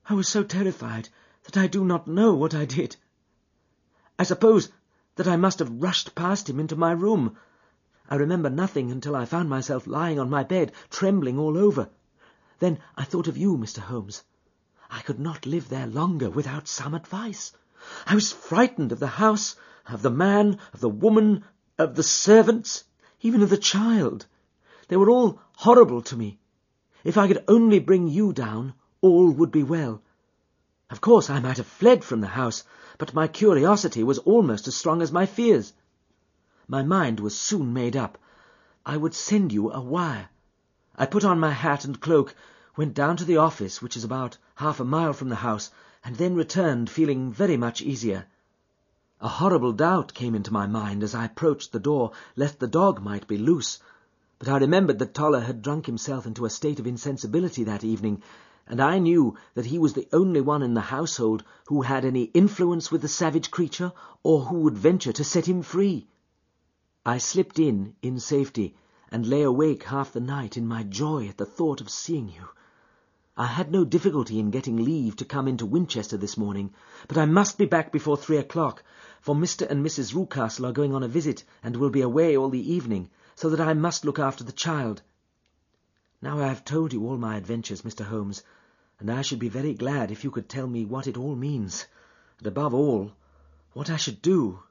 I was so terrified that I do not know what I did. I suppose that I must have rushed past him into my room. I remember nothing until I found myself lying on my bed, trembling all over. Then I thought of you, Mr. Holmes. I could not live there longer without some advice. I was frightened of the house, of the man, of the woman, of the servants, even of the child. They were all horrible to me. If I could only bring you down, all would be well. Of course I might have fled from the house, but my curiosity was almost as strong as my fears. My mind was soon made up. I would send you a wire. I put on my hat and cloak, went down to the office, which is about half a mile from the house, and then returned feeling very much easier. A horrible doubt came into my mind as I approached the door, lest the dog might be loose, but I remembered that Toller had drunk himself into a state of insensibility that evening, and I knew that he was the only one in the household who had any influence with the savage creature, or who would venture to set him free. I slipped in safety, and lay awake half the night in my joy at the thought of seeing you. I had no difficulty in getting leave to come into Winchester this morning, but I must be back before 3 o'clock, for Mr. and Mrs. Rucastle are going on a visit and will be away all the evening, so that I must look after the child. Now I have told you all my adventures, Mr. Holmes, and I should be very glad if you could tell me what it all means, and above all, what I should do